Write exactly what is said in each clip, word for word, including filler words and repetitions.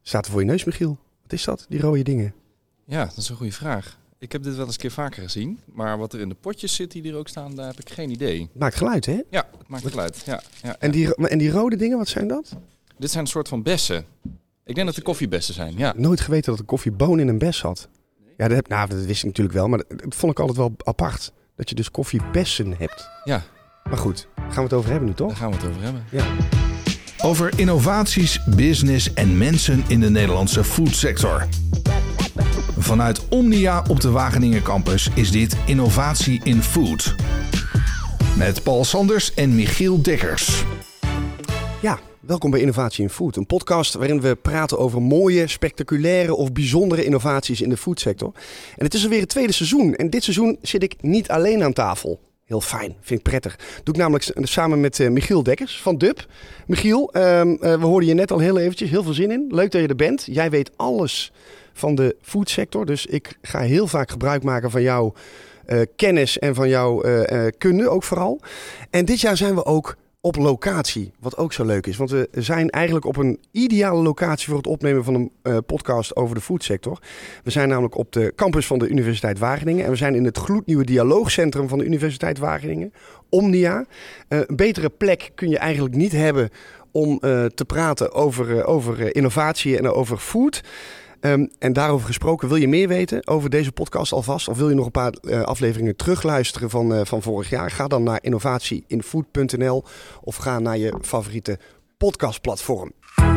staat er voor je neus, Michiel? Wat is dat, die rode dingen? Ja, dat is een goede vraag. Ik heb dit wel eens een keer vaker gezien. Maar wat er in de potjes zit die er ook staan, daar heb ik geen idee. Het maakt geluid, hè? Ja, het maakt geluid. Ja, ja, en, ja. die, en die rode dingen, wat zijn dat? Dit zijn een soort van bessen. Ik denk dat het koffiebessen zijn, ja. Nooit geweten dat een koffieboon in een bes zat. Ja, dat, heb, nou, dat wist ik natuurlijk wel, maar dat, dat vond ik altijd wel apart. Dat je dus koffiebessen hebt. Ja. Maar goed, gaan we het over hebben nu, toch? Daar gaan we het over hebben. Ja. Over innovaties, business en mensen in de Nederlandse foodsector. Vanuit Omnia op de Wageningen campus is dit Innovatie in Food. Met Paul Sanders en Michiel Dekkers. Ja, welkom bij Innovatie in Food. Een podcast waarin we praten over mooie, spectaculaire of bijzondere innovaties in de foodsector. En het is alweer het tweede seizoen. En dit seizoen zit ik niet alleen aan tafel. Heel fijn, vind ik prettig. Doe ik namelijk samen met uh, Michiel Dekkers van D U B. Michiel, uh, uh, we hoorden je net al heel eventjes. Heel veel zin in. Leuk dat je er bent. Jij weet alles van de foodsector. Dus ik ga heel vaak gebruik maken van jouw uh, kennis en van jouw uh, uh, kunde ook vooral. En dit jaar zijn we ook op locatie, wat ook zo leuk is. Want we zijn eigenlijk op een ideale locatie voor het opnemen van een uh, podcast over de foodsector. We zijn namelijk op de campus van de Universiteit Wageningen. En we zijn in het gloednieuwe dialoogcentrum van de Universiteit Wageningen. Omnia. Uh, een betere plek kun je eigenlijk niet hebben om uh, te praten over, uh, over uh, innovatie en over food. Um, en daarover gesproken, wil je meer weten over deze podcast alvast? Of wil je nog een paar uh, afleveringen terugluisteren van, uh, van vorig jaar? Ga dan naar innovatie in food punt n l of ga naar je favoriete podcastplatform.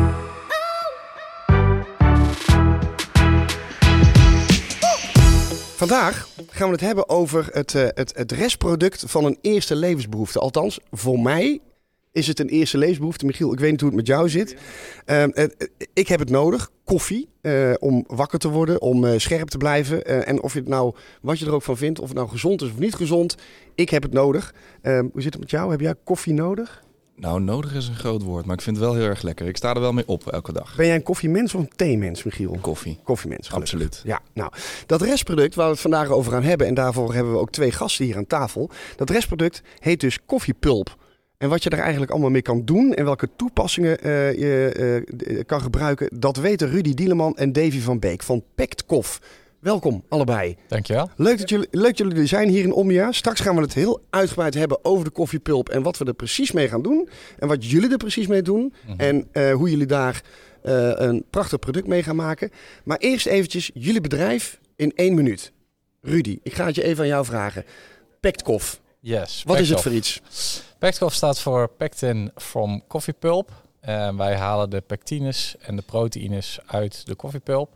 Vandaag gaan we het hebben over het, uh, het, het restproduct van een eerste levensbehoefte. Althans, voor mij is het een eerste levensbehoefte. Michiel, ik weet niet hoe het met jou zit. Uh, uh, ik heb het nodig, koffie, uh, om wakker te worden, om uh, scherp te blijven. Uh, en of je het nou, wat je er ook van vindt, of het nou gezond is of niet gezond, ik heb het nodig. Uh, hoe zit het met jou? Heb jij koffie nodig? Nou, nodig is een groot woord, maar ik vind het wel heel erg lekker. Ik sta er wel mee op elke dag. Ben jij een koffiemens of een theemens, Michiel? Koffie. Koffiemens, gelukkig. Absoluut. Ja, nou, dat restproduct waar we het vandaag over gaan hebben, en daarvoor hebben we ook twee gasten hier aan tafel. Dat restproduct heet dus koffiepulp. En wat je er eigenlijk allemaal mee kan doen en welke toepassingen uh, je uh, kan gebruiken, dat weten Rudy Dieleman en Davy van Beek van Pectkoff. Welkom allebei. Dankjewel. Leuk dat jullie, leuk dat jullie er zijn hier in Omnia. Straks gaan we het heel uitgebreid hebben over de koffiepulp en wat we er precies mee gaan doen. En wat jullie er precies mee doen. Mm-hmm. En uh, hoe jullie daar uh, een prachtig product mee gaan maken. Maar eerst eventjes jullie bedrijf in één minuut. Rudy, ik ga het je even aan jou vragen. Pectkoff. Yes. Wat is het voor iets? Pectkoff staat voor Pectin from Coffee Pulp. En wij halen de pectines en de proteïnes uit de koffiepulp.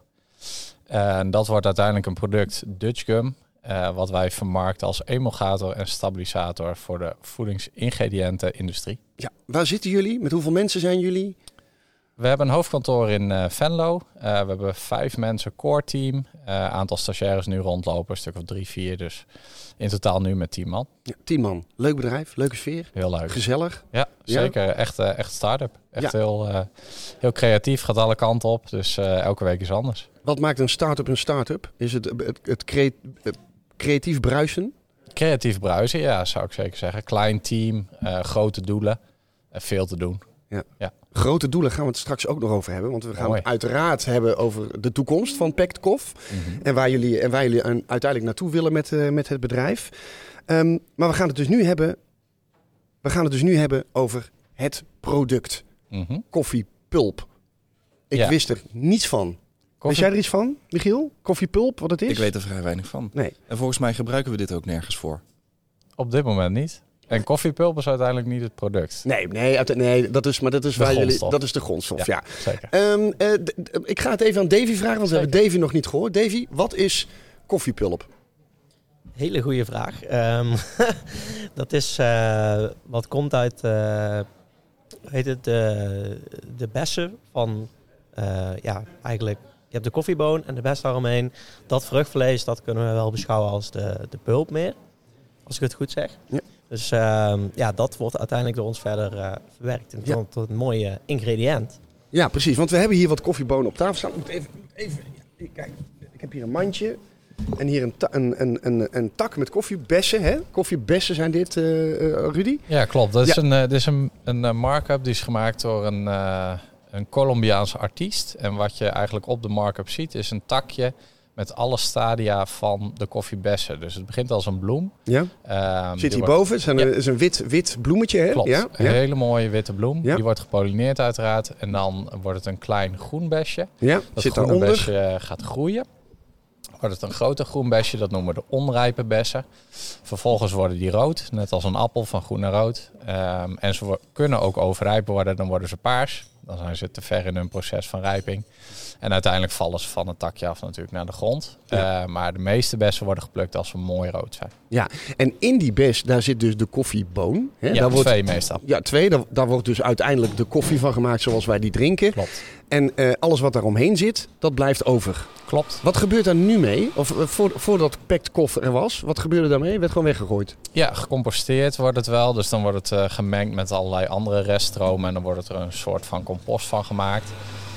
En dat wordt uiteindelijk een product Dutch Gum. Uh, wat wij vermarkten als emulgator en stabilisator voor de voedingsingrediëntenindustrie. Ja, waar zitten jullie? Met hoeveel mensen zijn jullie? We hebben een hoofdkantoor in uh, Venlo. Uh, we hebben vijf mensen core team. Uh, aantal stagiaires nu rondlopen, een stuk of drie, vier. Dus in totaal nu met tien man. Ja, tien man. Leuk bedrijf, leuke sfeer. Heel leuk. Gezellig. Ja, zeker. Ja. Echt, uh, echt start-up. Echt ja. heel, uh, heel creatief, gaat alle kanten op. Dus uh, elke week is anders. Wat maakt een start-up een start-up? Is het het, het, het cre- creatief bruisen? Creatief bruisen, ja, zou ik zeker zeggen. Klein team, uh, grote doelen, uh, veel te doen. Ja. ja. Grote doelen gaan we het straks ook nog over hebben. Want we gaan Mooi. het uiteraard hebben over de toekomst van Pectkoff. Mm-hmm. En waar jullie, en waar jullie uiteindelijk naartoe willen met, uh, met het bedrijf. Um, maar we gaan het dus nu hebben. We gaan het dus nu hebben over het product. Mm-hmm. Koffiepulp. Ik ja. wist er niets van. Koffie... Wist jij er iets van, Michiel? Koffiepulp, wat het is? Ik weet er vrij weinig van. Nee. En volgens mij gebruiken we dit ook nergens voor. Op dit moment niet. En koffiepulp is uiteindelijk niet het product. Nee, nee, nee dat is, maar dat is, waar jullie, dat is de grondstof. Ja, ja. Zeker. Um, uh, d- d- ik ga het even aan Davy vragen, want zeker. We hebben Davy nog niet gehoord. Davy, wat is koffiepulp? Hele goede vraag. Um, dat is uh, wat komt uit uh, heet het, de, de bessen van uh, ja, eigenlijk. Je hebt de koffieboon en de bessen daaromheen. Dat vruchtvlees, dat kunnen we wel beschouwen als de, de pulp meer. Als ik het goed zeg. Ja. Dus uh, ja, dat wordt uiteindelijk door ons verder uh, verwerkt. En ja. tot een mooie ingrediënt. Ja, precies. Want we hebben hier wat koffiebonen op tafel staan. Ik moet even, even ja, kijk, ik heb hier een mandje. En hier een, ta- een, een, een, een tak met koffiebessen. Hè? Koffiebessen zijn dit, uh, uh, Rudy? Ja, klopt. Dat is, ja. een, uh, dit is een, een uh, markup die is gemaakt door een, uh, een Colombiaanse artiest. En wat je eigenlijk op de markup ziet is een takje met alle stadia van de koffiebessen. Dus het begint als een bloem. Ja. Um, Zit hierboven, het ja. is een wit, wit bloemetje. Hè? Klopt, ja? een ja. hele mooie witte bloem. Ja. Die wordt gepollineerd uiteraard. En dan wordt het een klein groen besje. Ja, dat zit groene daaronder. besje gaat groeien. Wordt het een groter groen besje, dat noemen we de onrijpe bessen. Vervolgens worden die rood, net als een appel van groen naar rood. Um, en ze wo- kunnen ook overrijp worden, dan worden ze paars. Dan zijn ze te ver in hun proces van rijping. En uiteindelijk vallen ze van het takje af natuurlijk naar de grond. Ja. Uh, maar de meeste bessen worden geplukt als ze mooi rood zijn. Ja, en in die bes, daar zit dus de koffieboon. Hè? Ja, daar wordt, twee meestal. Ja, twee. Daar, daar wordt dus uiteindelijk de koffie van gemaakt zoals wij die drinken. Klopt. En uh, alles wat daar omheen zit, dat blijft over. Klopt. Wat gebeurt daar nu mee? Of uh, voor, voordat packed koff er was, wat gebeurde daarmee? Werd gewoon weggegooid? Ja, gecomposteerd wordt het wel. Dus dan wordt het uh, gemengd met allerlei andere reststromen. En dan wordt er een soort van compost van gemaakt.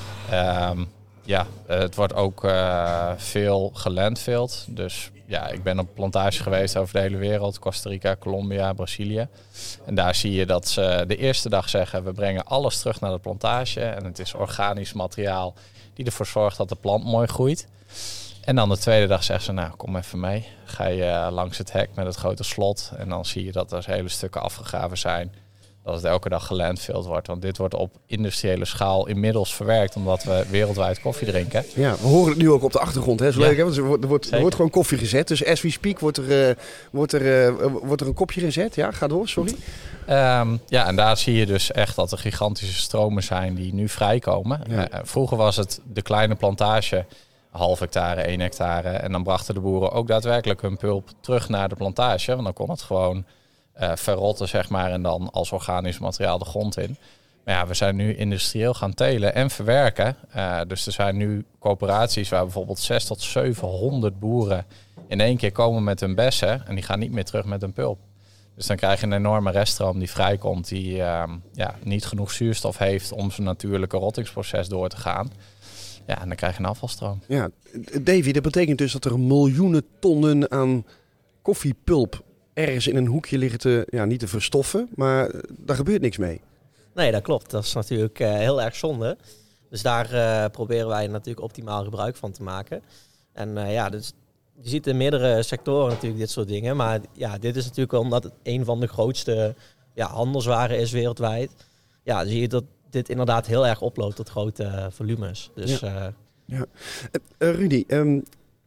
Um, ja, het wordt ook uh, veel gelandfilled. Dus ja, ik ben op plantages geweest over de hele wereld. Costa Rica, Colombia, Brazilië. En daar zie je dat ze de eerste dag zeggen, we brengen alles terug naar de plantage. En het is organisch materiaal die ervoor zorgt dat de plant mooi groeit. En dan de tweede dag zeggen ze, nou kom even mee. Ga je uh, langs het hek met het grote slot. En dan zie je dat er hele stukken afgegraven zijn. Dat het elke dag gelandfilled wordt. Want dit wordt op industriële schaal inmiddels verwerkt. Omdat we wereldwijd koffie drinken. Ja, we horen het nu ook op de achtergrond. Hè? Zo Ja. leuk, hè? Want er wordt, er, wordt, er wordt gewoon koffie gezet. Dus as we speak wordt er, uh, wordt er, uh, wordt er een kopje gezet. Ja, ga door, sorry. Um, ja, en daar zie je dus echt dat er gigantische stromen zijn die nu vrijkomen. Ja. Uh, vroeger was het de kleine plantage, half hectare, één hectare. En dan brachten de boeren ook daadwerkelijk hun pulp terug naar de plantage. Want dan kon het gewoon uh, verrotten, zeg maar, en dan als organisch materiaal de grond in. Maar ja, we zijn nu industrieel gaan telen en verwerken. Uh, dus er zijn nu coöperaties waar bijvoorbeeld zeshonderd tot zevenhonderd boeren in één keer komen met hun bessen. En die gaan niet meer terug met hun pulp. Dus dan krijg je een enorme reststroom die vrijkomt, die uh, ja, niet genoeg zuurstof heeft om zijn natuurlijke rottingsproces door te gaan. Ja, en dan krijg je een afvalstroom. Ja, Davy, dat betekent dus dat er miljoenen tonnen aan koffiepulp ergens in een hoekje liggen te, ja, niet te verstoffen, maar daar gebeurt niks mee. Nee, dat klopt. Dat is natuurlijk uh, heel erg zonde. Dus daar uh, proberen wij natuurlijk optimaal gebruik van te maken. En uh, ja, dus je ziet in meerdere sectoren natuurlijk dit soort dingen. Maar ja, dit is natuurlijk wel omdat het een van de grootste ja, handelswaren is wereldwijd. Ja, dan zie je dat dit inderdaad heel erg oploopt tot grote uh, volumes. Dus, ja. Uh, ja. Uh, Rudy, um,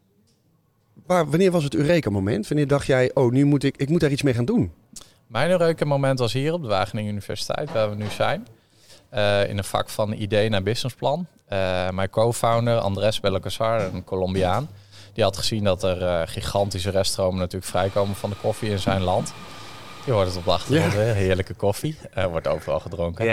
waar, wanneer was het Eureka-moment? Wanneer dacht jij, oh, nu moet ik, ik moet daar iets mee gaan doen? Mijn Eureka-moment was hier op de Wageningen Universiteit, waar we nu zijn. Uh, in een vak van idee naar businessplan. Uh, mijn co-founder Andrés Bellacazar, een Colombiaan, die had gezien dat er uh, gigantische reststromen natuurlijk vrijkomen van de koffie in zijn land. Je hoort het op de achtergrond, ja. Heerlijke koffie. Uh, wordt overal gedronken.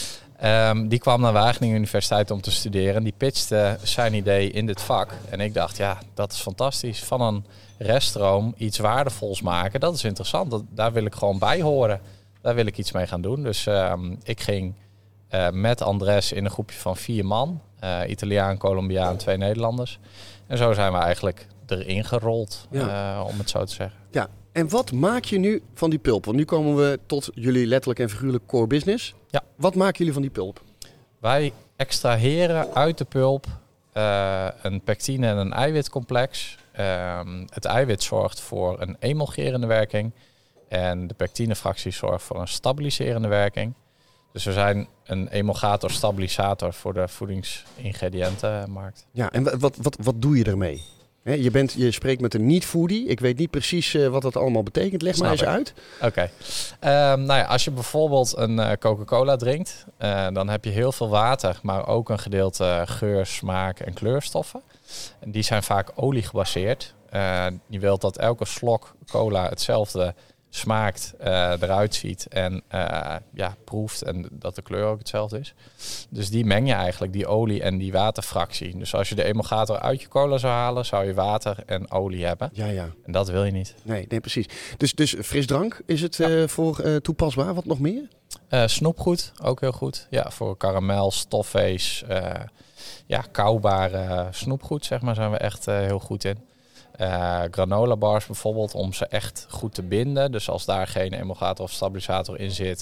Ja. Um, die kwam naar Wageningen Universiteit om te studeren. Die pitchte zijn idee in dit vak. En ik dacht, ja, dat is fantastisch. Van een reststroom iets waardevols maken, dat is interessant. Dat, daar wil ik gewoon bij horen. Daar wil ik iets mee gaan doen. Dus um, ik ging uh, met Andrés in een groepje van vier man. Uh, Italiaan, Colombiaan, twee Nederlanders. En zo zijn we eigenlijk erin gerold, ja. uh, om het zo te zeggen. Ja, en wat maak je nu van die pulp? Want nu komen we tot jullie letterlijk en figuurlijk core business. Ja. Wat maken jullie van die pulp? Wij extraheren uit de pulp uh, een pectine en een eiwitcomplex. Uh, het eiwit zorgt voor een emulgerende werking. En de pectinefractie zorgt voor een stabiliserende werking. Dus we zijn een emulgator-stabilisator voor de voedingsingrediëntenmarkt. Ja, en wat, wat, wat doe je ermee? He, je, bent, je spreekt met een niet-foodie. Ik weet niet precies uh, wat dat allemaal betekent. Leg Snap maar eens ik. uit. Oké. Okay. Um, nou ja, als je bijvoorbeeld een uh, Coca-Cola drinkt, uh, dan heb je heel veel water, maar ook een gedeelte geur, smaak en kleurstoffen. En die zijn vaak olie gebaseerd. Uh, je wilt dat elke slok cola hetzelfde smaakt, uh, eruit ziet en uh, ja, proeft en dat de kleur ook hetzelfde is. Dus die meng je eigenlijk, die olie en die waterfractie. Dus als je de emulgator uit je cola zou halen, zou je water en olie hebben. Ja, ja. En dat wil je niet. Nee, nee precies. Dus, dus frisdrank is het ja. uh, voor uh, toepasbaar. Wat nog meer? Uh, snoepgoed, ook heel goed. Ja, voor karamel, toffees, uh, ja, kauwbare snoepgoed, zeg maar, zijn we echt uh, heel goed in. Uh, granola bars bijvoorbeeld, om ze echt goed te binden. Dus als daar geen emulgator of stabilisator in zit,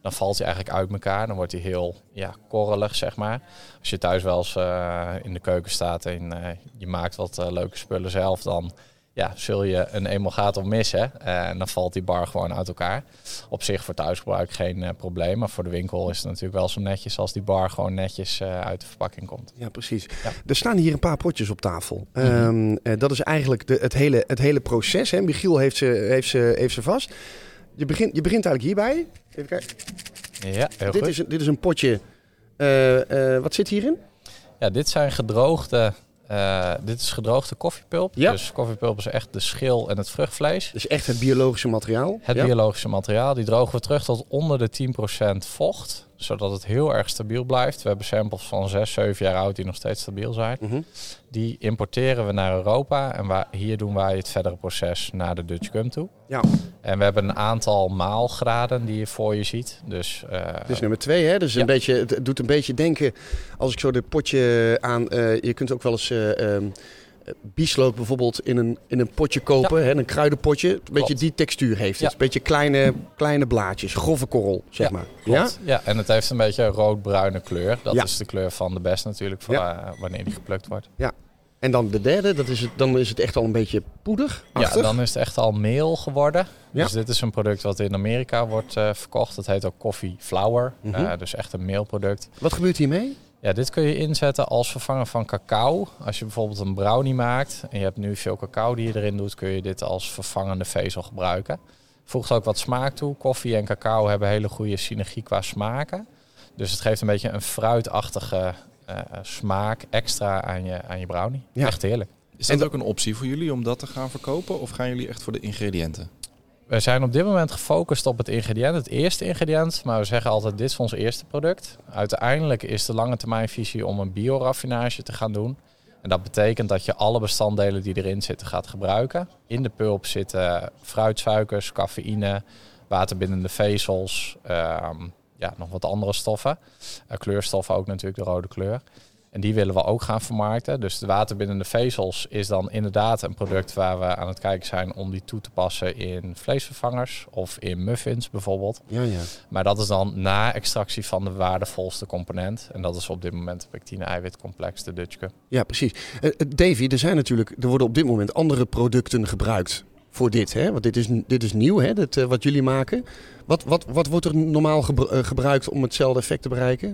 Dan valt hij eigenlijk uit elkaar. Dan wordt hij heel ja, korrelig, zeg maar. Als je thuis wel eens uh, in de keuken staat en uh, je maakt wat uh, leuke spullen zelf, dan ja, zul je een emulgator missen. Uh, en dan valt die bar gewoon uit elkaar. Op zich voor thuisgebruik geen uh, probleem. Maar voor de winkel is het natuurlijk wel zo netjes als die bar gewoon netjes uh, uit de verpakking komt. Ja, precies. Ja. Er staan hier een paar potjes op tafel. Mm-hmm. Um, uh, dat is eigenlijk de, het, hele, het hele proces. Hè? Michiel heeft ze, heeft, ze, heeft ze vast. Je begint, je begint eigenlijk hierbij. Even kijken. Ja, heel dit goed. Is, dit is een potje. Uh, uh, wat zit hierin? Ja, dit zijn gedroogde... Uh, dit is gedroogde koffiepulp. Ja. Dus koffiepulp is echt de schil en het vruchtvlees. Dus echt het biologische materiaal. Het ja. biologische materiaal. Die drogen we terug tot onder de tien procent vocht. Zodat het heel erg stabiel blijft. We hebben samples van zes, zeven jaar oud die nog steeds stabiel zijn. Mm-hmm. Die importeren we naar Europa. En waar, hier doen wij het verdere proces naar de Dutch Gum toe. Ja. En we hebben een aantal maalgraden die je voor je ziet. Dus, uh, Dit is nummer twee, hè? Dus ja. een beetje, het doet een beetje denken, als ik zo dit potje aan... Uh, je kunt ook wel eens uh, um, bieslook bijvoorbeeld in een, in een potje kopen, ja. hè? Een kruidenpotje. Een beetje Klopt. die textuur heeft Ja. het. Een beetje kleine, kleine blaadjes, grove korrel, zeg ja, maar. Klopt. Ja? ja, en het heeft een beetje een rood-bruine kleur. Dat Ja. is de kleur van de best natuurlijk, voor, Ja. uh, wanneer die geplukt wordt. Ja. En dan de derde, dat is het, dan is het echt al een beetje poeder. Ja, dan is het echt al meel geworden. Ja. Dus dit is een product wat in Amerika wordt uh, verkocht. Dat heet ook coffee flour. Mm-hmm. Uh, dus echt een meelproduct. Wat gebeurt hiermee? Ja, dit kun je inzetten als vervanger van cacao. Als je bijvoorbeeld een brownie maakt en je hebt nu veel cacao die je erin doet, kun je dit als vervangende vezel gebruiken. Voegt ook wat smaak toe. Koffie en cacao hebben hele goede synergie qua smaken. Dus het geeft een beetje een fruitachtige uh, smaak extra aan je, aan je brownie. Ja. Echt heerlijk. Is dat En- ook een optie voor jullie om dat te gaan verkopen? Of gaan jullie echt voor de ingrediënten? We zijn op dit moment gefocust op het ingrediënt, het eerste ingrediënt. Maar we zeggen altijd, dit is ons eerste product. Uiteindelijk is de lange termijnvisie om een bioraffinage te gaan doen. En dat betekent dat je alle bestanddelen die erin zitten gaat gebruiken. In de pulp zitten fruitsuikers, cafeïne, waterbindende vezels, uh, ja, nog wat andere stoffen. Uh, kleurstoffen ook natuurlijk, de rode kleur. En die willen we ook gaan vermarkten. Dus de waterbindende vezels is dan inderdaad een product waar we aan het kijken zijn om die toe te passen in vleesvervangers of in muffins bijvoorbeeld. Ja, ja. Maar dat is dan na extractie van de waardevolste component. En dat is op dit moment de pectine-eiwitcomplex, de Dutch Gum. Ja, precies. Uh, Davy, er zijn natuurlijk, er worden op dit moment andere producten gebruikt voor dit, hè? Want dit is, dit is nieuw, hè? Dat, uh, wat jullie maken. Wat, wat, wat wordt er normaal gebru- uh, gebruikt om hetzelfde effect te bereiken?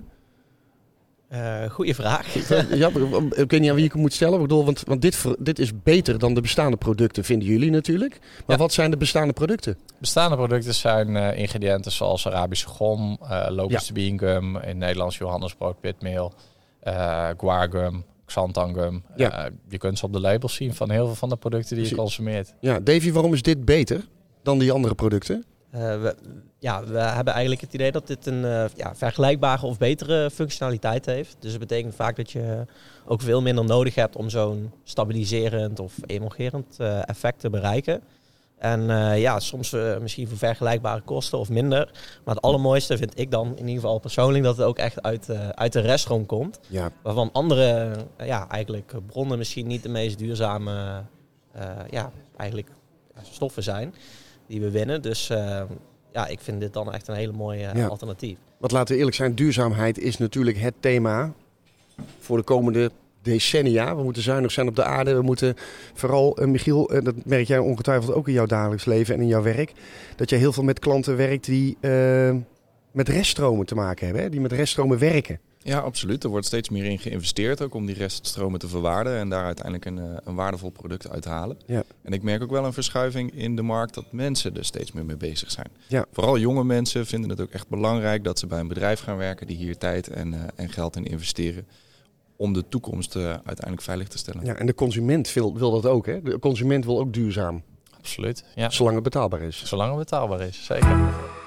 Uh, goeie vraag. Ja, ik weet niet aan wie ik het moet stellen. Ik bedoel, want, want dit, dit is beter dan de bestaande producten, vinden jullie natuurlijk. Maar Ja. wat zijn de bestaande producten? Bestaande producten zijn uh, ingrediënten zoals Arabische gom, uh, Locust bean gum, in Nederlands Johannesbrood pitmeel, uh, guar gum, xanthan gum. Ja. Uh, je kunt ze op de labels zien van heel veel van de producten die je Precies. consumeert. Ja, Davy, waarom is dit beter dan die andere producten? Uh, we, ja, we hebben eigenlijk het idee dat dit een uh, ja, vergelijkbare of betere functionaliteit heeft. Dus dat betekent vaak dat je ook veel minder nodig hebt om zo'n stabiliserend of emulgerend uh, effect te bereiken. En uh, ja, soms uh, misschien voor vergelijkbare kosten of minder. Maar het allermooiste vind ik dan in ieder geval persoonlijk dat het ook echt uit, uh, uit de reststroom komt. Ja, Waarvan andere uh, ja, eigenlijk bronnen misschien niet de meest duurzame uh, ja, eigenlijk, ja, stoffen zijn die we winnen. Dus uh, ja, ik vind dit dan echt een hele mooie uh, Ja. alternatief. want laten we eerlijk zijn, duurzaamheid is natuurlijk het thema voor de komende decennia. We moeten zuinig zijn op de aarde. We moeten vooral, uh, Michiel, uh, dat merk jij ongetwijfeld ook in jouw dagelijks leven en in jouw werk, dat jij heel veel met klanten werkt die uh, met reststromen te maken hebben, hè? Die met reststromen werken. Ja, absoluut. Er wordt steeds meer in geïnvesteerd ook om die reststromen te verwaarden en daar uiteindelijk een, uh, een waardevol product uit te halen. Ja. En ik merk ook wel een verschuiving in de markt dat mensen er steeds meer mee bezig zijn. Ja. Vooral jonge mensen vinden het ook echt belangrijk dat ze bij een bedrijf gaan werken die hier tijd en, uh, en geld in investeren om de toekomst uh, uiteindelijk veilig te stellen. Ja, en de consument wil, wil dat ook, hè? De consument wil ook duurzaam, Absoluut. Ja. zolang het betaalbaar is. Zolang het betaalbaar is, zeker.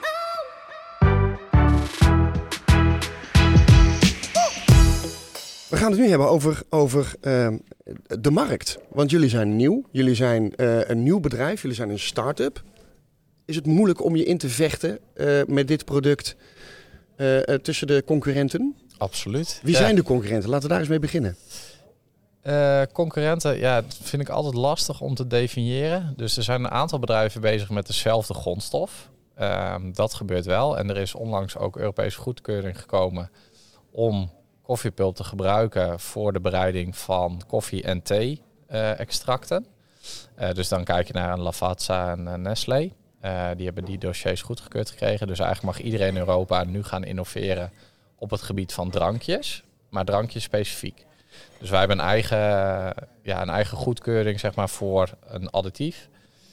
We gaan het nu hebben over, over uh, de markt. Want jullie zijn nieuw. Jullie zijn uh, een nieuw bedrijf. Jullie zijn een start-up. Is het moeilijk om je in te vechten uh, met dit product uh, uh, tussen de concurrenten? Absoluut. Wie Ja. zijn de concurrenten? Laten we daar eens mee beginnen. Uh, concurrenten, ja, dat vind ik altijd lastig om te definiëren. Dus er zijn een aantal bedrijven bezig met dezelfde grondstof. Um, dat gebeurt wel. En er is onlangs ook Europese goedkeuring gekomen om koffiepulp te gebruiken voor de bereiding van koffie- en thee-extracten. Uh, uh, dus dan kijk je naar een Lavazza en uh, Nestlé. Uh, die hebben die dossiers goedgekeurd gekregen. Dus eigenlijk mag iedereen in Europa nu gaan innoveren op het gebied van drankjes. Maar drankjes specifiek. Dus wij hebben een eigen, ja, een eigen goedkeuring zeg maar, voor een additief.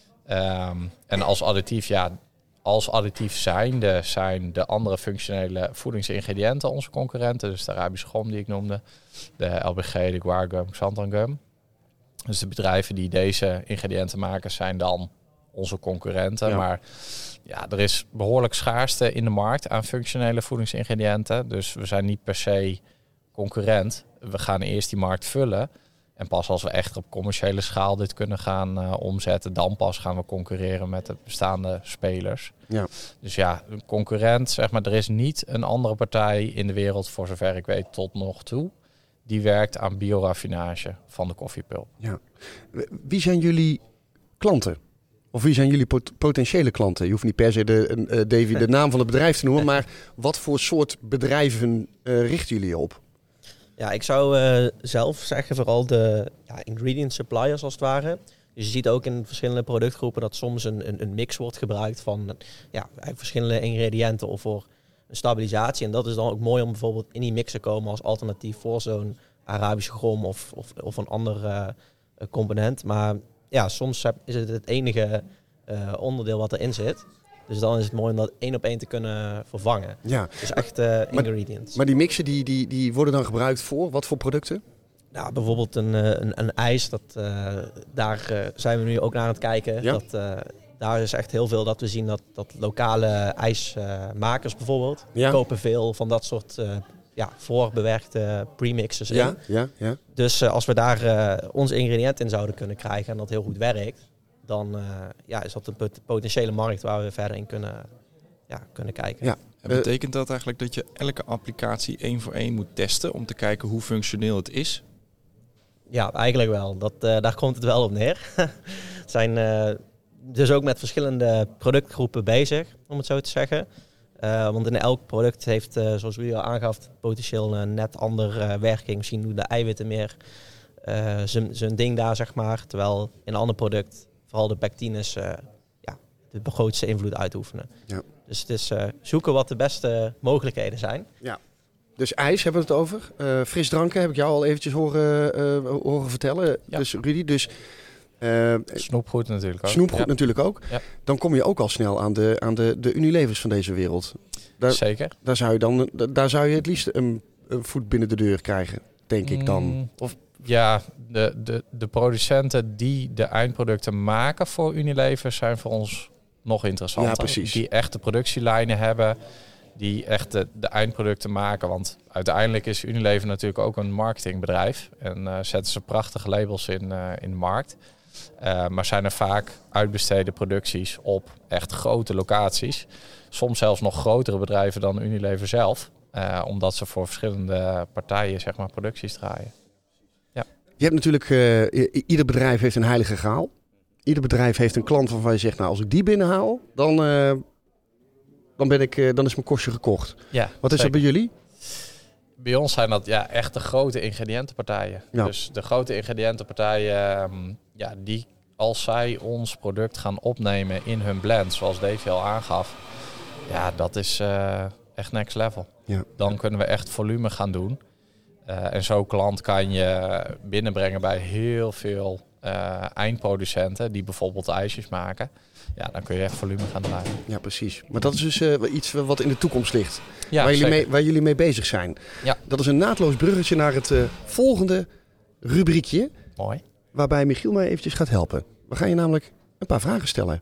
Um, en als additief, ja, als additief zijnde zijn de andere functionele voedingsingrediënten onze concurrenten. Dus de Arabische gom die ik noemde, de L B G, de guar gum, xanthan gum. Dus de bedrijven die deze ingrediënten maken zijn dan onze concurrenten. Ja. Maar ja, er is behoorlijk schaarste in de markt aan functionele voedingsingrediënten. Dus we zijn niet per se concurrent. We gaan eerst die markt vullen. En pas als we echt op commerciële schaal dit kunnen gaan uh, omzetten, dan pas gaan we concurreren met de bestaande spelers. Ja. Dus ja, een concurrent, zeg maar, er is niet een andere partij in de wereld, voor zover ik weet tot nog toe, die werkt aan bioraffinage van de koffiepulp. Ja. Wie zijn jullie klanten? Of wie zijn jullie pot- potentiële klanten? Je hoeft niet per se de, uh, Davy, de naam van het bedrijf te noemen, maar wat voor soort bedrijven uh, richten jullie op? Ja, ik zou uh, zelf zeggen vooral de ja, ingredient suppliers als het ware. Dus je ziet ook in verschillende productgroepen dat soms een, een, een mix wordt gebruikt van ja, verschillende ingrediënten of voor een stabilisatie. En dat is dan ook mooi om bijvoorbeeld in die mix te komen als alternatief voor zo'n Arabische gom of, of, of een ander uh, component. Maar ja, soms is het het enige uh, onderdeel wat erin zit. Dus dan is het mooi om dat één op één te kunnen vervangen. Ja. Dus echt uh, ingredients. Maar, maar die mixen die, die, die worden dan gebruikt voor wat voor producten? Nou, bijvoorbeeld een, een, een ijs. Dat, uh, daar uh, zijn we nu ook naar aan het kijken. Ja? Dat, uh, daar is echt heel veel dat we zien dat, dat lokale ijsmakers uh, bijvoorbeeld Ja? kopen veel van dat soort uh, ja, voorbewerkte premixes Ja, in. ja, ja. Dus uh, als we daar uh, onze ingrediënten in zouden kunnen krijgen en dat heel goed werkt, dan uh, ja, is dat een potentiële markt waar we verder in kunnen, ja, kunnen kijken. Ja. En betekent dat eigenlijk dat je elke applicatie één voor één moet testen om te kijken hoe functioneel het is? Ja, eigenlijk wel. Dat, uh, daar komt het wel op neer. We zijn uh, dus ook met verschillende productgroepen bezig, om het zo te zeggen. Uh, want in elk product heeft, uh, zoals u al aangaf, potentieel een net andere uh, werking. Misschien doen de eiwitten meer uh, zijn ding daar, zeg maar. Terwijl in een ander product vooral de pectines uh, ja, de grootste invloed uitoefenen. Ja. Dus het is uh, zoeken wat de beste mogelijkheden zijn. Ja. Dus ijs hebben we het over. Uh, frisdranken heb ik jou al eventjes horen, uh, horen vertellen. Ja. Dus Rudy, dus... Uh, Snoepgoed natuurlijk ook. Snoepgoed ja. natuurlijk ook. Ja. Dan kom je ook al snel aan de, aan de, de Unilevers van deze wereld. Daar, Zeker. Daar zou je dan, daar zou je het liefst een, een voet binnen de deur krijgen, denk ik dan. Mm, of ja, de, de, de producenten die de eindproducten maken voor Unilever zijn voor ons nog interessanter. Ja, precies. Die echt de productielijnen hebben, die echt de, de eindproducten maken. Want uiteindelijk is Unilever natuurlijk ook een marketingbedrijf. En uh, zetten ze prachtige labels in, uh, in de markt. Uh, maar zijn er vaak uitbesteden producties op echt grote locaties. Soms zelfs nog grotere bedrijven dan Unilever zelf. Uh, omdat ze voor verschillende partijen zeg maar, producties draaien. Ja. Je hebt natuurlijk, uh, ieder bedrijf heeft een heilige graal. Ieder bedrijf heeft een klant waarvan je zegt, nou als ik die binnenhaal, dan, uh, dan, ben ik, uh, dan is mijn kostje gekocht. Ja, Wat is zeker. dat bij jullie? Bij ons zijn dat ja, echt de grote ingrediëntenpartijen. Ja. Dus de grote ingrediëntenpartijen, um, ja, die als zij ons product gaan opnemen in hun blend, zoals Davy al aangaf, ja, dat is uh, echt next level. Ja. Dan kunnen we echt volume gaan doen. Uh, en zo'n klant kan je binnenbrengen bij heel veel uh, eindproducenten die bijvoorbeeld ijsjes maken. Ja, dan kun je echt volume gaan draaien. Ja, precies. Maar dat is dus uh, iets wat in de toekomst ligt. Ja, waar, jullie zeker. mee, waar jullie mee bezig zijn. Ja. Dat is een naadloos bruggetje naar het uh, volgende rubriekje. Mooi. Waarbij Michiel mij eventjes gaat helpen. We gaan je namelijk een paar vragen stellen.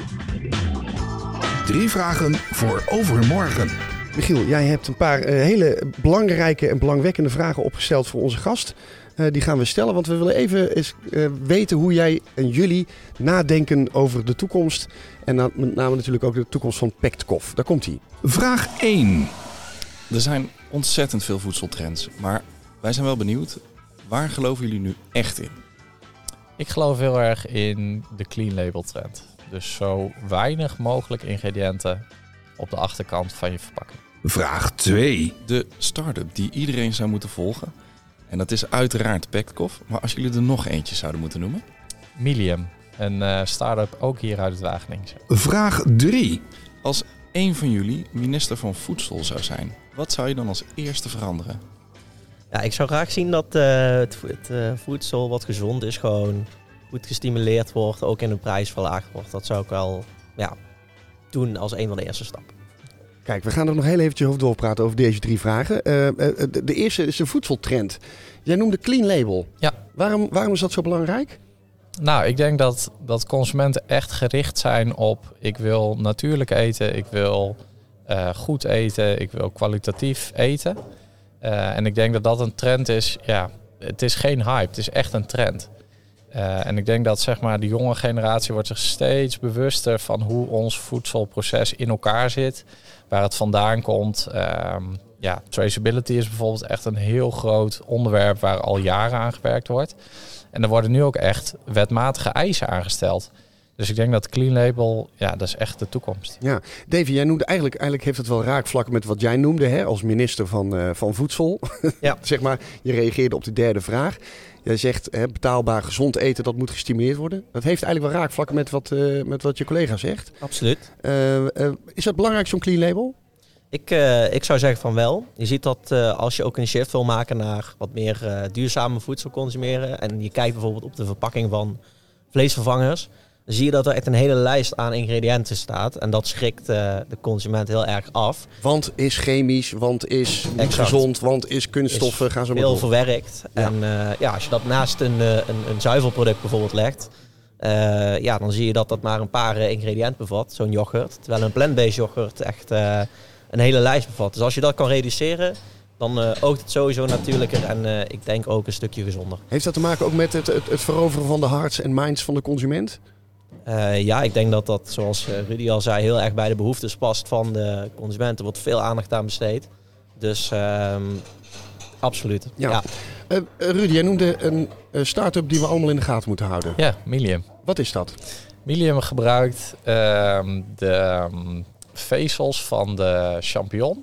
Drie vragen voor overmorgen. Michiel, jij hebt een paar uh, hele belangrijke en belangwekkende vragen opgesteld voor onze gast. Uh, die gaan we stellen, want we willen even eens uh, weten hoe jij en jullie nadenken over de toekomst. En na, met name natuurlijk ook de toekomst van Pectcoff. Daar komt hij. Vraag één. Er zijn ontzettend veel voedseltrends, maar wij zijn wel benieuwd, waar geloven jullie nu echt in? Ik geloof heel erg in de clean label trend. Dus zo weinig mogelijk ingrediënten op de achterkant van je verpakking. Vraag twee. De start-up die iedereen zou moeten volgen. En dat is uiteraard Pactcoff. Maar als jullie er nog eentje zouden moeten noemen? Milium, een uh, start-up ook hier uit het Wageningse. Vraag drie. Als één van jullie minister van Voedsel zou zijn, wat zou je dan als eerste veranderen? Ja, ik zou graag zien dat uh, het, het uh, voedsel wat gezond is gewoon goed gestimuleerd wordt, ook in de prijs verlaagd wordt. Dat zou ik wel ja, doen als een van de eerste stappen. Kijk, we gaan er nog heel eventjes over doorpraten over deze drie vragen. Uh, uh, de, de eerste is de voedseltrend. Jij noemde clean label. Ja. Waarom, waarom is dat zo belangrijk? Nou, ik denk dat, dat consumenten echt gericht zijn op ik wil natuurlijk eten, ik wil uh, goed eten, ik wil kwalitatief eten. Uh, en ik denk dat dat een trend is. Ja, het is geen hype, het is echt een trend. Uh, en ik denk dat zeg maar de jonge generatie wordt zich steeds bewuster van hoe ons voedselproces in elkaar zit, waar het vandaan komt. Uh, ja, traceability is bijvoorbeeld echt een heel groot onderwerp waar al jaren aan gewerkt wordt. En er worden nu ook echt wetmatige eisen aangesteld. Dus ik denk dat clean label, ja, dat is echt de toekomst. Ja, Davy, jij noemde eigenlijk, eigenlijk heeft het wel raakvlakken met wat jij noemde, hè, als minister van, uh, van Voedsel. Ja. Zeg maar, je reageerde op de derde vraag. Jij zegt hè, betaalbaar gezond eten, dat moet gestimuleerd worden. Dat heeft eigenlijk wel raakvlakken met wat, uh, met wat je collega zegt. Absoluut. Uh, uh, is dat belangrijk, zo'n clean label? Ik, uh, ik zou zeggen van wel. Je ziet dat uh, als je ook een shift wil maken naar wat meer uh, duurzame voedsel consumeren. En je kijkt bijvoorbeeld op de verpakking van vleesvervangers. Dan zie je dat er echt een hele lijst aan ingrediënten staat. En dat schrikt uh, de consument heel erg af. Want is chemisch, want is niet exact. gezond, want is kunststoffen, is gaan zo maar veel door. verwerkt. Ja. En uh, ja, als je dat naast een, uh, een, een zuivelproduct bijvoorbeeld legt. Uh, ja, dan zie je dat dat maar een paar uh, ingrediënten bevat. Zo'n yoghurt. Terwijl een plant-based yoghurt echt uh, een hele lijst bevat. Dus als je dat kan reduceren, dan uh, oogt het sowieso natuurlijker en uh, ik denk ook een stukje gezonder. Heeft dat te maken ook met het, het, het veroveren van de hearts en minds van de consument? Uh, ja, ik denk dat dat, zoals Rudy al zei, heel erg bij de behoeftes past van de consumenten. Er wordt veel aandacht aan besteed. Dus uh, absoluut. Ja. Ja. Uh, Rudy, jij noemde een uh, start-up die we allemaal in de gaten moeten houden. Ja, Milium. Wat is dat? Milium gebruikt uh, de um, vezels van de champignon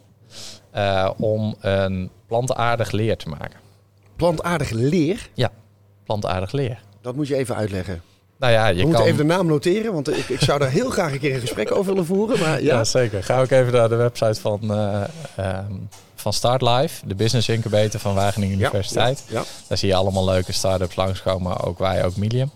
uh, om een plantaardig leer te maken. Plantaardig leer? Ja, plantaardig leer. Dat moet je even uitleggen. Nou ja, je we kan... moeten even de naam noteren, want ik, ik zou daar heel graag een keer een gesprek over willen voeren. Maar ja. ja, zeker. Ga ook even naar de website van, uh, um, van StartLife, de business incubator van Wageningen ja, Universiteit. Ja, ja. Daar zie je allemaal leuke start-ups langskomen, ook wij, ook Milium.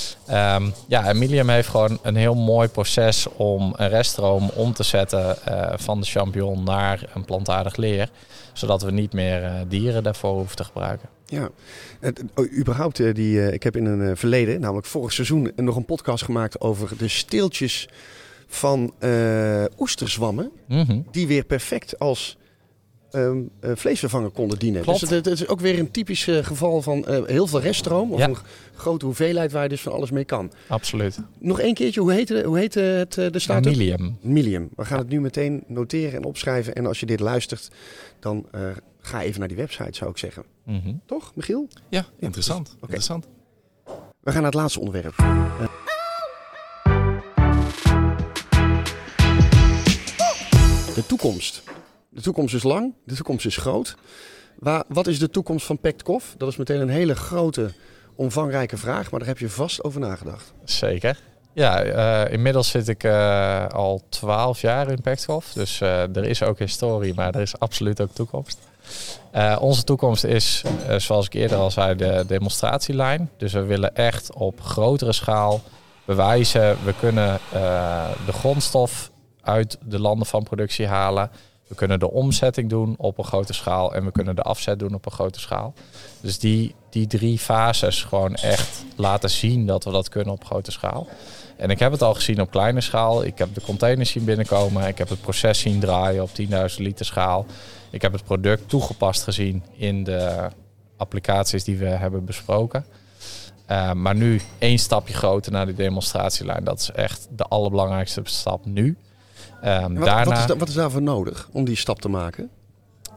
Um, ja, en Milium heeft gewoon een heel mooi proces om een reststroom om te zetten uh, van de champignon naar een plantaardig leer. Zodat we niet meer uh, dieren daarvoor hoeven te gebruiken. Ja, het, überhaupt, uh, die, uh, ik heb in een uh, verleden, namelijk vorig seizoen, nog een podcast gemaakt over de steeltjes van uh, oesterzwammen. Mm-hmm. Die weer perfect als um, uh, vleesvervanger konden dienen. Klopt. Dus het, het is ook weer een typisch uh, geval van uh, heel veel reststroom. Of ja. een grote hoeveelheid waar je dus van alles mee kan. Absoluut. Nog één keertje, hoe heet, hoe heet het, de start-up? Milium. Milium. We gaan het nu meteen noteren en opschrijven. En als je dit luistert, dan uh, ga even naar die website, zou ik zeggen. Mm-hmm. Toch, Michiel? Ja, interessant. Okay. interessant. We gaan naar het laatste onderwerp. Uh, de toekomst. De toekomst is lang, de toekomst is groot. Waar, wat is de toekomst van Pactcoff? Dat is meteen een hele grote, omvangrijke vraag, maar daar heb je vast over nagedacht. Zeker. Ja, uh, inmiddels zit ik uh, al twaalf jaar in Pactcoff. Dus uh, er is ook historie, maar er is absoluut ook toekomst. Uh, onze toekomst is, uh, zoals ik eerder al zei, de demonstratielijn. Dus we willen echt op grotere schaal bewijzen. We kunnen uh, de grondstof uit de landen van productie halen. We kunnen de omzetting doen op een grote schaal. En we kunnen de afzet doen op een grote schaal. Dus die, die drie fases gewoon echt laten zien dat we dat kunnen op grote schaal. En ik heb het al gezien op kleine schaal. Ik heb de containers zien binnenkomen. Ik heb het proces zien draaien op tienduizend liter schaal. Ik heb het product toegepast gezien in de applicaties die we hebben besproken. Uh, maar nu één stapje groter naar die demonstratielijn. Dat is echt de allerbelangrijkste stap nu. Um, wat, daarna... wat, is da- wat is daarvoor nodig om die stap te maken?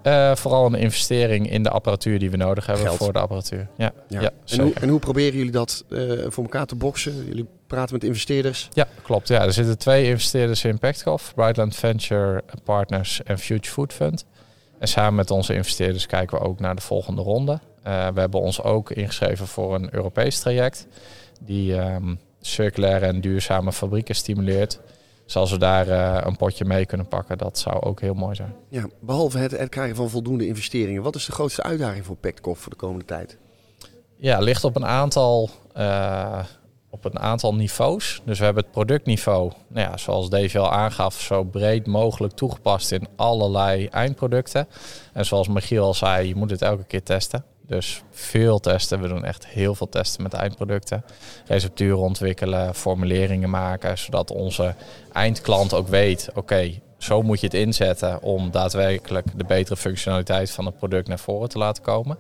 Uh, vooral een investering in de apparatuur die we nodig hebben Geld. voor de apparatuur. Ja, Ja. ja, en, hoe, en hoe proberen jullie dat uh, voor elkaar te boksen? Jullie praten met investeerders? Ja, klopt. Ja, er zitten twee investeerders in Pactcoff, Brightland Venture Partners en Future Food Fund. En samen met onze investeerders kijken we ook naar de volgende ronde. Uh, we hebben ons ook ingeschreven voor een Europees traject die um, circulaire en duurzame fabrieken stimuleert. Dus als we daar uh, een potje mee kunnen pakken, dat zou ook heel mooi zijn. Ja, behalve het, het krijgen van voldoende investeringen, wat is de grootste uitdaging voor Pactcoff voor de komende tijd? Ja, ligt op een aantal, uh, op een aantal niveaus. Dus we hebben het productniveau, nou ja, zoals Davy al aangaf, zo breed mogelijk toegepast in allerlei eindproducten. En zoals Michiel al zei, je moet het elke keer testen. Dus veel testen. We doen echt heel veel testen met eindproducten. Recepturen ontwikkelen, formuleringen maken, zodat onze eindklant ook weet, oké, okay, zo moet je het inzetten om daadwerkelijk de betere functionaliteit van het product naar voren te laten komen.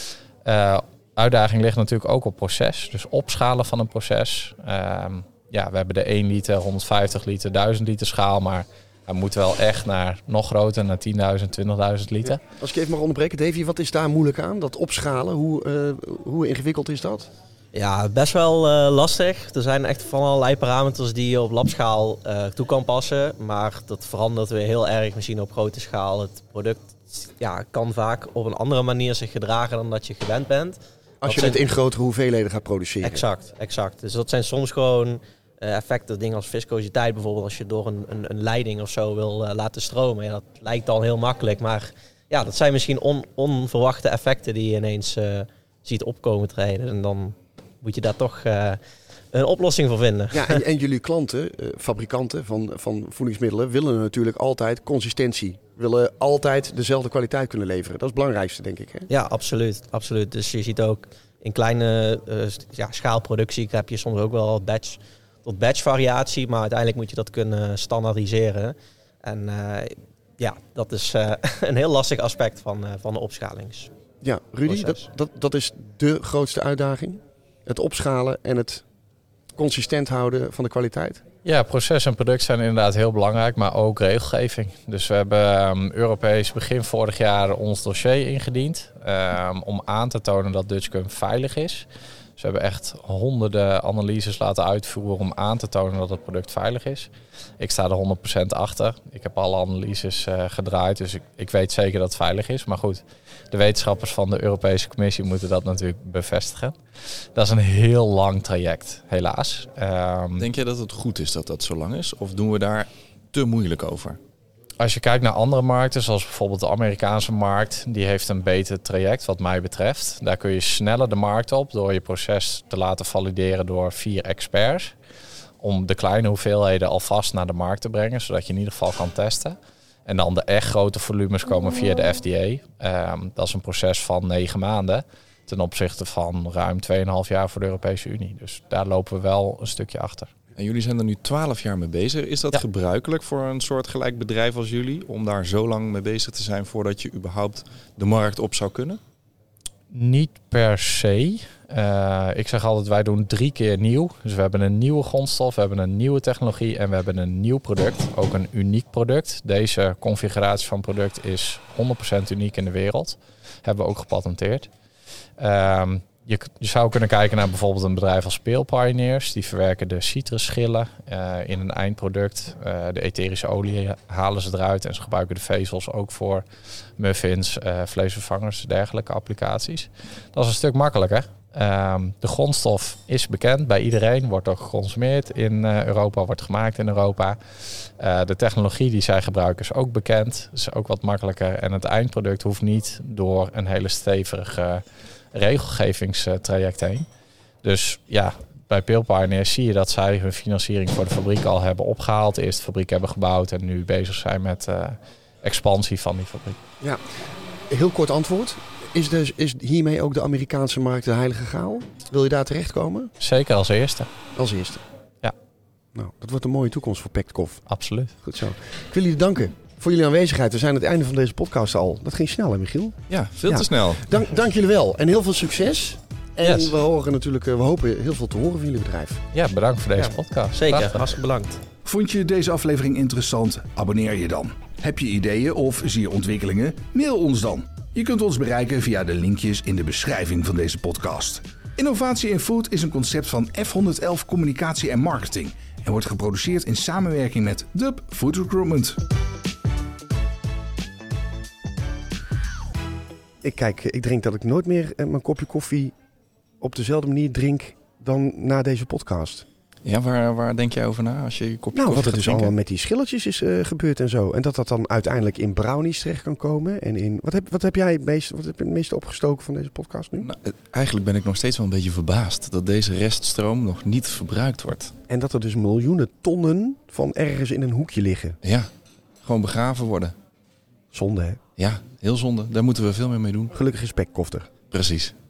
Uh, uitdaging ligt natuurlijk ook op proces. Dus opschalen van een proces. Uh, ja, we hebben de één liter, honderdvijftig liter, duizend liter schaal, maar hij moet wel echt naar nog groter, naar tienduizend, twintigduizend liter. Ja. Als ik even mag onderbreken, Davy, wat is daar moeilijk aan? Dat opschalen, hoe, uh, hoe ingewikkeld is dat? Ja, best wel uh, lastig. Er zijn echt van allerlei parameters die je op labschaal uh, toe kan passen. Maar dat verandert weer heel erg misschien op grote schaal. Het product ja, kan vaak op een andere manier zich gedragen dan dat je gewend bent. Als dat je zijn... het in grotere hoeveelheden gaat produceren. Exact, exact. Dus dat zijn soms gewoon uh, effecten, dingen als viscositeit bijvoorbeeld. Als je door een, een, een leiding of zo wil uh, laten stromen. Ja, dat lijkt dan heel makkelijk. Maar ja, dat zijn misschien on, onverwachte effecten die je ineens uh, ziet opkomen treden. En dan moet je daar toch uh, een oplossing voor vinden. Ja, en, en jullie klanten, uh, fabrikanten van, van voedingsmiddelen, willen natuurlijk altijd consistentie. Willen altijd dezelfde kwaliteit kunnen leveren. Dat is het belangrijkste, denk ik. Hè? Ja, absoluut, absoluut. Dus je ziet ook in kleine uh, ja, schaalproductie heb je soms ook wel batch tot batch variatie. Maar uiteindelijk moet je dat kunnen standaardiseren. En uh, ja, dat is uh, een heel lastig aspect van, uh, van de opschalings. Ja, Rudy, dat, dat, dat is de grootste uitdaging. Het opschalen en het consistent houden van de kwaliteit. Ja, proces en product zijn inderdaad heel belangrijk, maar ook regelgeving. Dus we hebben um, Europees begin vorig jaar ons dossier ingediend um, om aan te tonen dat Dutch Gum veilig is. Dus we hebben echt honderden analyses laten uitvoeren om aan te tonen dat het product veilig is. Ik sta er honderd procent achter. Ik heb alle analyses uh, gedraaid, dus ik, ik weet zeker dat het veilig is. Maar goed, de wetenschappers van de Europese Commissie moeten dat natuurlijk bevestigen. Dat is een heel lang traject, helaas. Um, Denk jij dat het goed is dat dat zo lang is? Of doen we daar te moeilijk over? Als je kijkt naar andere markten, zoals bijvoorbeeld de Amerikaanse markt, die heeft een beter traject wat mij betreft. Daar kun je sneller de markt op door je proces te laten valideren door vier experts. Om de kleine hoeveelheden alvast naar de markt te brengen, zodat je in ieder geval kan testen. En dan de echt grote volumes komen via de F D A. Um, dat is een proces van negen maanden ten opzichte van ruim twee komma vijf jaar voor de Europese Unie. Dus daar lopen we wel een stukje achter. En jullie zijn er nu twaalf jaar mee bezig. Is dat ja. gebruikelijk voor een soortgelijk bedrijf als jullie? Om daar zo lang mee bezig te zijn voordat je überhaupt de markt op zou kunnen? Niet per se. Uh, ik zeg altijd, wij doen drie keer nieuw. Dus we hebben een nieuwe grondstof, we hebben een nieuwe technologie en we hebben een nieuw product. Ook een uniek product. Deze configuratie van product is honderd procent uniek in de wereld. Hebben we ook gepatenteerd. Um, Je, je zou kunnen kijken naar bijvoorbeeld een bedrijf als Pale Pioneers. Die verwerken de citrusschillen uh, in een eindproduct. Uh, de etherische olie halen ze eruit en ze gebruiken de vezels ook voor muffins, uh, vleesvervangers, dergelijke applicaties. Dat is een stuk makkelijker. Um, de grondstof is bekend bij iedereen, wordt ook geconsumeerd in uh, Europa, wordt gemaakt in Europa. Uh, de technologie die zij gebruiken is ook bekend, is ook wat makkelijker. En het eindproduct hoeft niet door een hele stevige regelgevingstraject heen. Dus ja, bij Pale Pioneers zie je dat zij hun financiering voor de fabriek al hebben opgehaald. Eerst de fabriek hebben gebouwd en nu bezig zijn met uh, expansie van die fabriek. Ja, heel kort antwoord. Is, dus, is hiermee ook de Amerikaanse markt de heilige graal? Wil je daar terechtkomen? Zeker als eerste. Als eerste? Ja. Nou, dat wordt een mooie toekomst voor Pactcoff. Absoluut. Goed zo. Ik wil jullie danken voor jullie aanwezigheid. We zijn aan het einde van deze podcast al. Dat ging snel, hè, Michiel? Ja, veel ja. te snel. Dank, dank jullie wel. En heel veel succes. En yes. we horen natuurlijk, we hopen heel veel te horen van jullie bedrijf. Ja, bedankt voor deze ja, podcast. Zeker, Prachtig. hartstikke bedankt. Vond je deze aflevering interessant? Abonneer je dan. Heb je ideeën of zie je ontwikkelingen? Mail ons dan. Je kunt ons bereiken via de linkjes in de beschrijving van deze podcast. Innovatie in Food is een concept van F honderd Communicatie en Marketing en wordt geproduceerd in samenwerking met D U B Food Recruitment. Ik kijk, ik denk dat ik nooit meer mijn kopje koffie op dezelfde manier drink dan na deze podcast. Ja, waar, waar denk jij over na als je je kopje Nou, koffie wat er dus gaat drinken? allemaal met die schilletjes is uh, gebeurd en zo. En dat dat dan uiteindelijk in brownies terecht kan komen. En in, wat, heb, wat heb jij het meest, wat heb je het meeste opgestoken van deze podcast nu? Nou, eigenlijk ben ik nog steeds wel een beetje verbaasd dat deze reststroom nog niet verbruikt wordt. En dat er dus miljoenen tonnen van ergens in een hoekje liggen. Ja, gewoon begraven worden. Zonde, hè? Ja, heel zonde. Daar moeten we veel meer mee doen. Gelukkig is spekkof er. Precies.